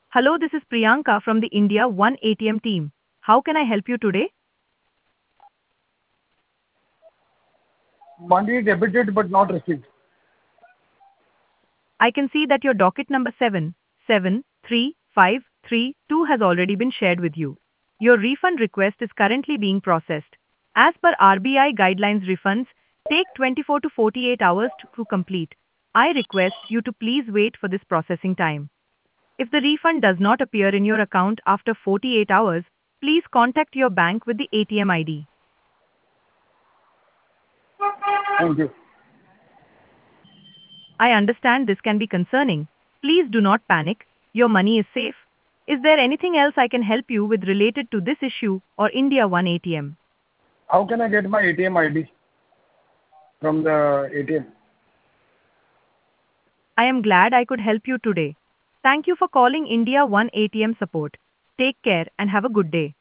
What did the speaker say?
Hello, this is Priyanka from the India One ATM team. How can I help you today? Money debited but not received. I can see that your docket number 773532 has already been shared with you. Your refund request is currently being processed. As per RBI guidelines, refunds take 24 to 48 hours to complete. I request you to please wait for this processing time. If the refund does not appear in your account after 48 hours, please contact your bank with the ATM ID. Thank you. I understand this can be concerning. Please do not panic. Your money is safe. Is there anything else I can help you with related to this issue or India One ATM? How can I get my ATM ID from the ATM? I am glad I could help you today. Thank you for calling India One ATM support. Take care and have a good day.